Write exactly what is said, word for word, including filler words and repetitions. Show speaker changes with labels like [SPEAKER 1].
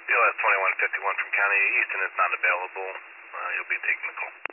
[SPEAKER 1] B L S twenty-one fifty-one from County Easton is not available. Uh, you'll be taking the call.